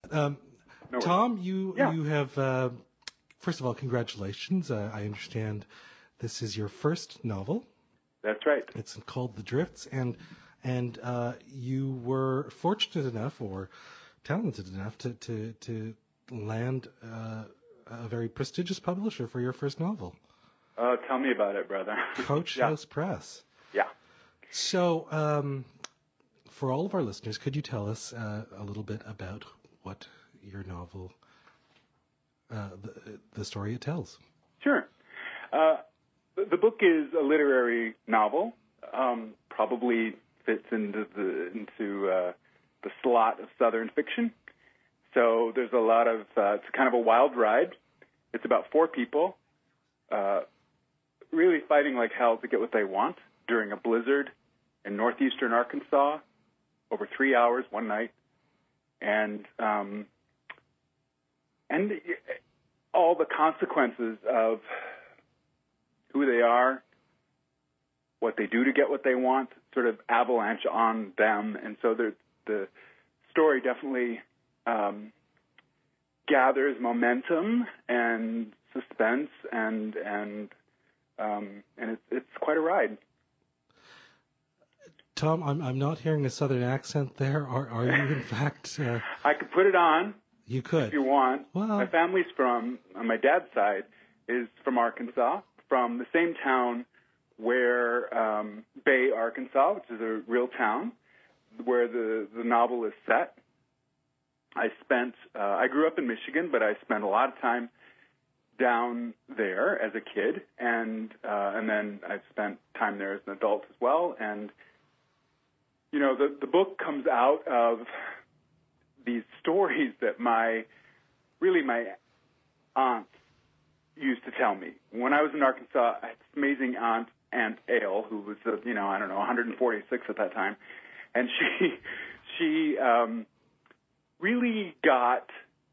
No worries. Tom, you have, first of all, congratulations. I understand this is your first novel. That's right. It's called The Drifts, and you were fortunate enough or talented enough to land a very prestigious publisher for your first novel. Tell me about it, brother. Coach House Press. Yeah. So, for all of our listeners, could you tell us a little bit about what your novel, the story it tells? Sure. The book is a literary novel. Probably fits into the slot of Southern fiction. So there's a lot of it's kind of a wild ride. It's about 4 people really fighting like hell to get what they want during a blizzard in northeastern Arkansas over 3 hours one night, and all the consequences of who they are, what they do to get what they want, sort of avalanche on them. And so the story definitely gathers momentum and suspense, and it's quite a ride. Tom, I'm not hearing a Southern accent there. Are you in fact? I could put it on. You could if you want. Well, my family's on my dad's side is from Arkansas, from the same town where Bay, Arkansas, which is a real town, where the novel is set. I grew up in Michigan, but I spent a lot of time down there as a kid, and then I've spent time there as an adult as well. And you know, the book comes out of these stories that my aunts used to tell me. When I was in Arkansas, I had this amazing aunt Ale, who was, 146 at that time. And she really got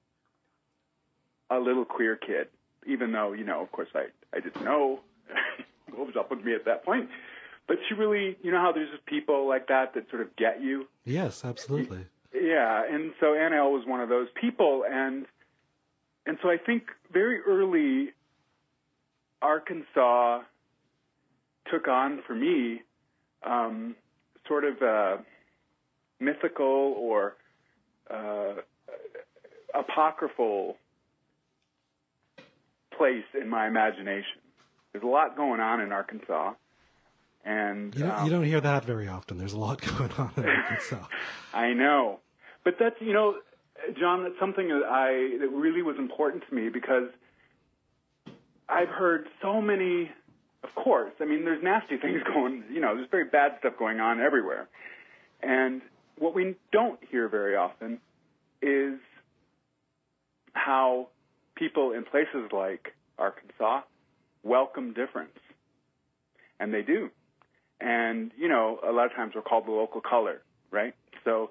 a little queer kid, even though, of course I didn't know what was up with me at that point. But she really, you know how there's just people like that sort of get you? Yes, absolutely. Yeah, and so Aunt Elle was one of those people, and so I think very early Arkansas took on for me sort of a mythical or apocryphal place in my imagination. There's a lot going on in Arkansas. And you don't hear that very often. There's a lot going on in Arkansas. I know. But that's, John, that's something that really was important to me, because I've heard so many, of course, there's nasty things going, there's very bad stuff going on everywhere. And what we don't hear very often is how people in places like Arkansas welcome difference. And they do. And, a lot of times we're called the local color, right? So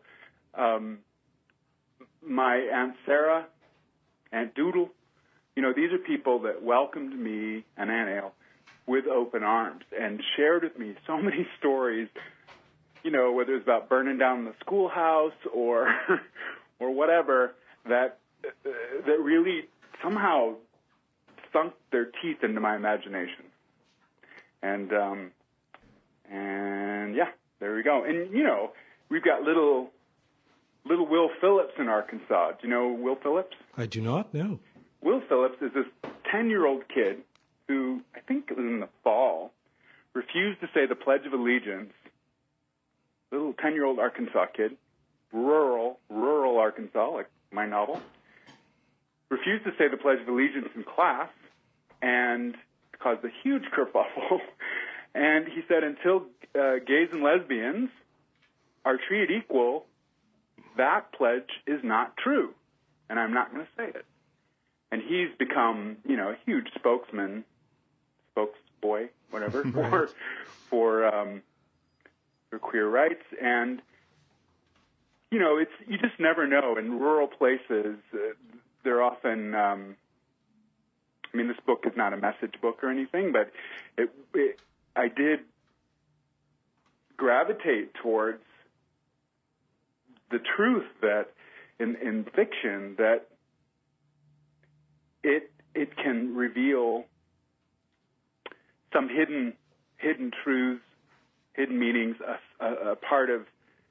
my Aunt Sarah, Aunt Doodle, these are people that welcomed me and Aunt Ale with open arms and shared with me so many stories, whether it's about burning down the schoolhouse or or whatever, that really somehow sunk their teeth into my imagination. And yeah, there we go. And, we've got little Will Phillips in Arkansas. Do you know Will Phillips? I do not know. Will Phillips is this 10-year-old kid who, I think it was in the fall, refused to say the Pledge of Allegiance. Little 10-year-old Arkansas kid, rural Arkansas, like my novel, refused to say the Pledge of Allegiance in class and caused a huge kerfuffle. And he said, until gays and lesbians are treated equal, that pledge is not true, and I'm not going to say it. And he's become, a huge spokesman, spokesboy, whatever, right. for queer rights. And it's you just never know. In rural places, they're often. This book is not a message book or anything, but I did gravitate towards the truth that in fiction that it can reveal some hidden truths, hidden meanings, a part of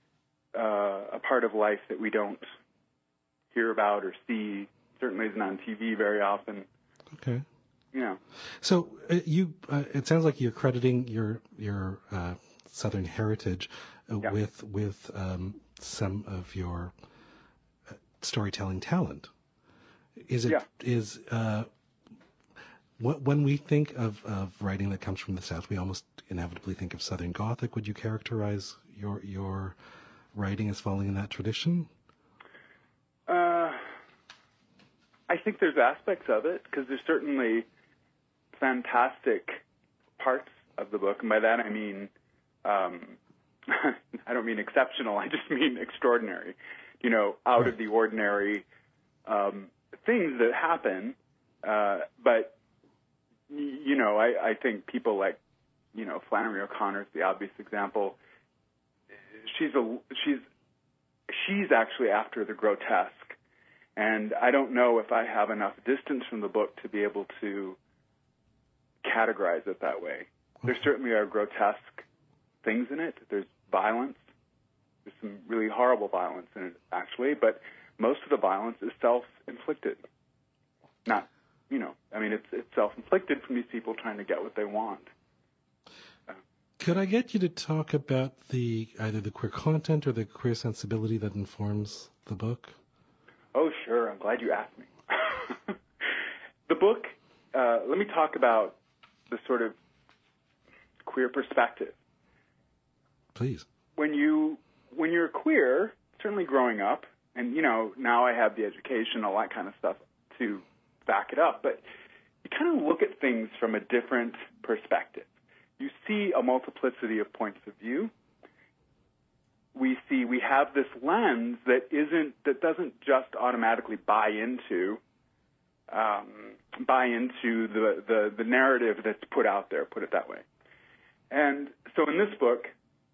life that we don't hear about or see. Certainly isn't on TV very often. Okay. Yeah. So it sounds like you're crediting your Southern heritage with some of your storytelling talent. When we think of writing that comes from the South, we almost inevitably think of Southern Gothic. Would you characterize your writing as falling in that tradition? I think there's aspects of it, because there's certainly fantastic parts of the book, and by that I mean, I don't mean exceptional, I just mean extraordinary, out of the ordinary things that happen, but, I think people like, Flannery O'Connor's the obvious example. She's actually after the grotesque, and I don't know if I have enough distance from the book to be able to categorize it that way. There certainly are grotesque things in it. There's violence. There's some really horrible violence in it, actually, but most of the violence is self-inflicted. It's self-inflicted from these people trying to get what they want. Could I get you to talk about either the queer content or the queer sensibility that informs the book? Oh, sure. I'm glad you asked me. The book, let me talk about the sort of queer perspective. Please. When you're queer, certainly growing up, and, now I have the education, all that kind of stuff to back it up, but you kind of look at things from a different perspective. You see a multiplicity of points of view. We have this lens that doesn't just automatically buy into the narrative that's put out there, put it that way. And so in this book,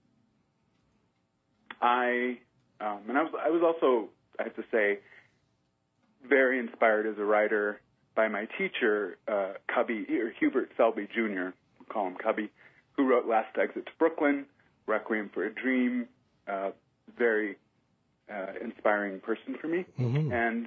I was also, I have to say, very inspired as a writer by my teacher, Cubby, or Hubert Selby Jr., we'll call him Cubby, who wrote Last Exit to Brooklyn, Requiem for a Dream, very inspiring person for me. Mm-hmm. And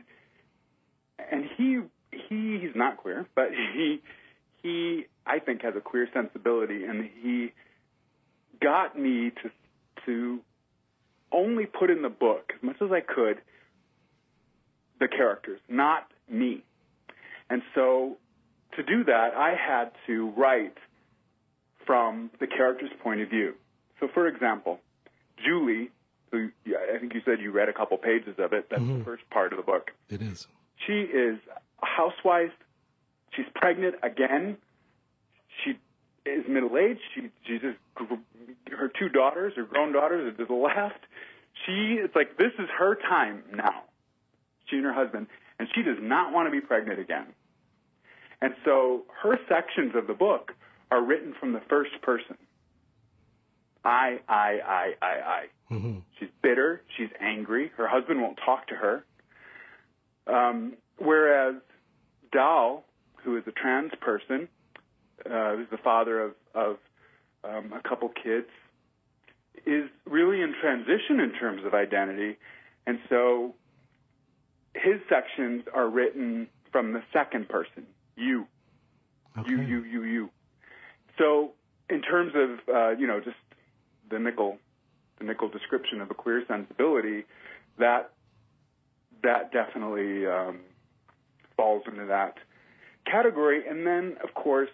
he's not queer, but he I think has a queer sensibility, and he got me to only put in the book, as much as I could, the characters, not me. And so to do that, I had to write from the character's point of view. So, for example, Julie, who I think you said you read a couple pages of it, that's mm-hmm. the first part of the book. It is. She is a housewife. She's pregnant again. She is middle-aged. She just, her two daughters, her grown daughters, have just left. It's like this is her time now, she and her husband, and she does not want to be pregnant again. And so her sections of the book are written from the first person. I. Mm-hmm. She's bitter. She's angry. Her husband won't talk to her. Whereas Dal, who is a trans person, who's the father of a couple kids, is really in transition in terms of identity. And so his sections are written from the second person, you. Okay. You. So in terms of, just the nickel description of a queer sensibility, that definitely falls into that category. And then, of course,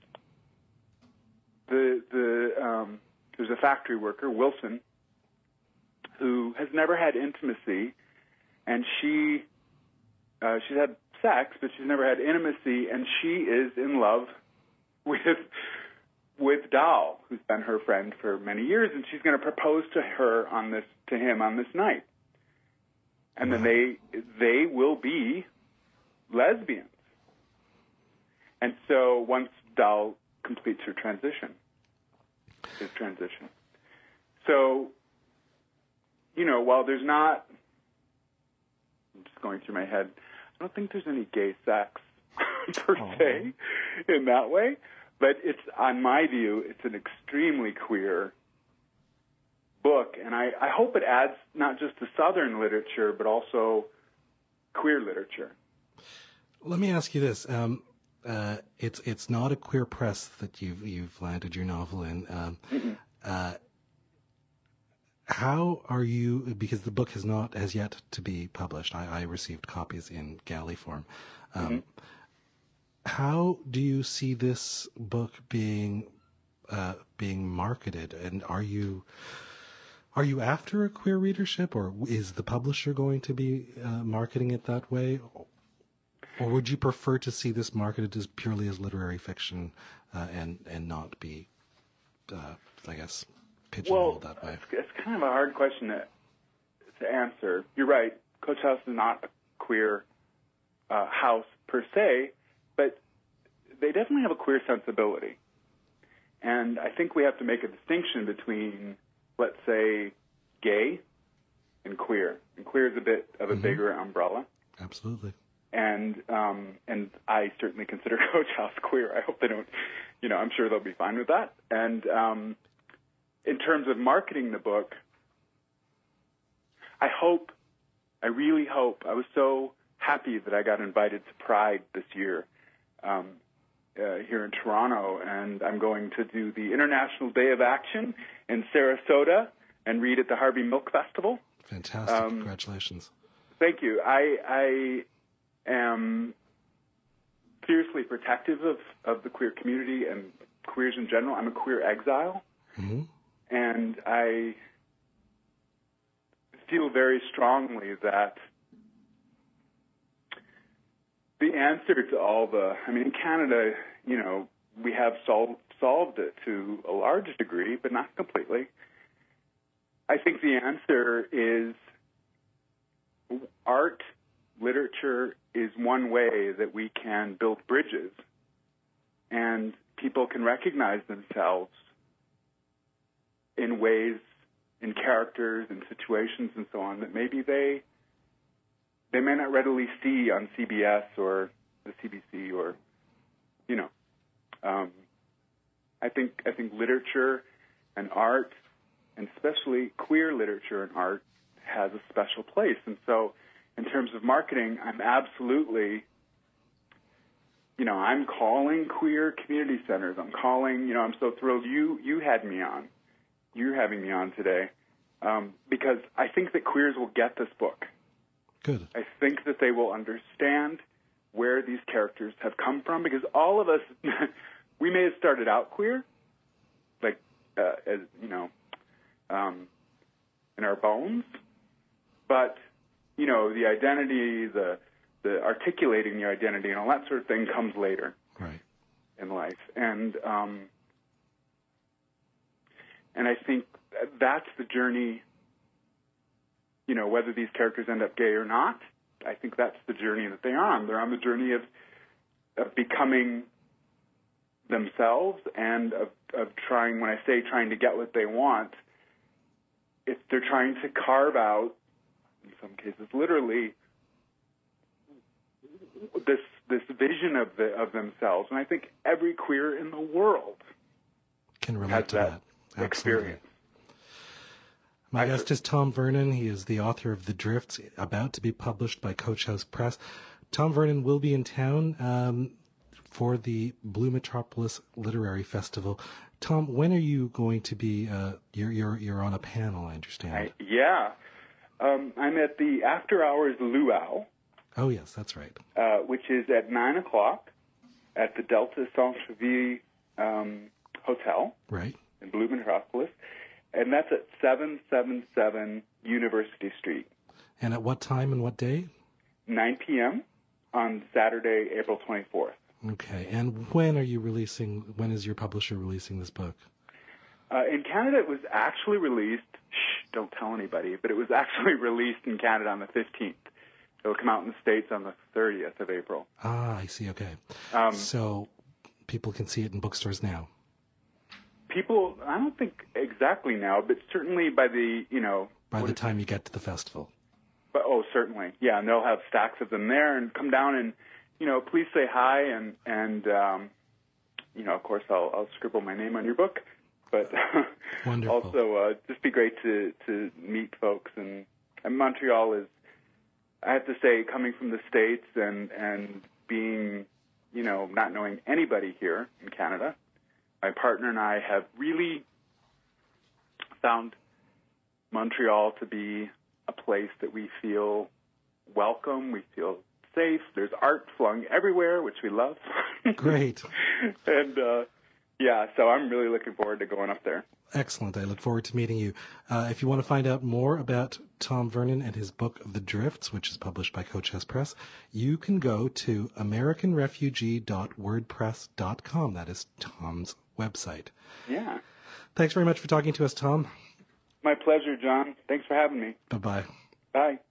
there's a factory worker, Wilson, who has never had intimacy, and she's had sex, but she's never had intimacy, and she is in love with Dal, who's been her friend for many years, and she's going to propose to him on this night. And then they will be lesbians. And so once Dal completes his transition. So, while there's not I'm just going through my head. I don't think there's any gay sex per se in that way, but it's, on my view, it's an extremely queer book, and I hope it adds not just to Southern literature, but also queer literature. Let me ask you this. It's not a queer press that you've landed your novel in. How are you, because the book has yet to be published. I received copies in galley form. How do you see this book being marketed? And are you after a queer readership, or is the publisher going to be marketing it that way? Or would you prefer to see this marketed as purely as literary fiction and not be, I guess, pigeonholed that way? It's kind of a hard question to answer. You're right. Coach House is not a queer house per se, but they definitely have a queer sensibility. And I think we have to make a distinction between, let's say, gay and queer. And queer is a bit of a bigger umbrella. Absolutely. And I certainly consider Coach House queer. I hope they don't, I'm sure they'll be fine with that. And in terms of marketing the book, I really hope, I was so happy that I got invited to Pride this year here in Toronto, and I'm going to do the International Day of Action in Sarasota and read at the Harvey Milk Festival. Fantastic. Congratulations. Thank you. I am fiercely protective of the queer community and queers in general. I'm a queer exile, and I feel very strongly that the answer to all in Canada, we have solved it to a large degree, but not completely. I think the answer is art, literature is one way that we can build bridges, and people can recognize themselves in ways, in characters, in situations, and so on, that maybe they may not readily see on CBS or the CBC or, I think literature and art, and especially queer literature and art, has a special place. And so in terms of marketing, I'm absolutely, I'm calling queer community centers. I'm calling, I'm so thrilled you had me on. You're having me on today because I think that queers will get this book. Good. I think that they will understand where these characters have come from, because all of us, we may have started out queer, like, as in our bones, but, the identity, the articulating your identity and all that sort of thing comes later in life. And I think that's the journey, whether these characters end up gay or not, I think that's the journey that they're on. They're on the journey of becoming themselves and of trying, when I say trying to get what they want, they're trying to carve out, in some cases literally, this vision of themselves. And I think every queer in the world can relate to that experience. My guest is Tom Vernon. He is the author of The Drifts, about to be published by Coach House Press. Tom Vernon will be in town for the Blue Metropolis Literary Festival. Tom, when are you going to be? You're on a panel, I understand. I'm at the After Hours Luau. Oh yes, that's right. Which is at 9:00 at the Delta Centre-Ville Hotel, right, in Blue Metropolis. And that's at 777 University Street. And at what time and what day? 9 p.m. on Saturday, April 24th. Okay. And when is your publisher releasing this book? In Canada, it was actually released, don't tell anybody, but it was actually released in Canada on the 15th. It'll come out in the States on the 30th of April. Ah, I see. Okay. So people can see it in bookstores now. People, I don't think exactly now, but certainly by the, by the time you get to the festival. But certainly, yeah. And they'll have stacks of them there, and come down and please say hi, and of course I'll scribble my name on your book. But Wonderful. Also just be great to meet folks, and Montreal is, I have to say, coming from the States and being not knowing anybody here in Canada, my partner and I have really found Montreal to be a place that we feel welcome, we feel safe. There's art flung everywhere, which we love. Great. And so I'm really looking forward to going up there. Excellent. I look forward to meeting you. If you want to find out more about Tom Vernon and his book, The Drifts, which is published by Cochise Press, you can go to americanrefugee.wordpress.com. That is Tom's website. Yeah. Thanks very much for talking to us, Tom. My pleasure, John. Thanks for having me. Bye-bye. Bye.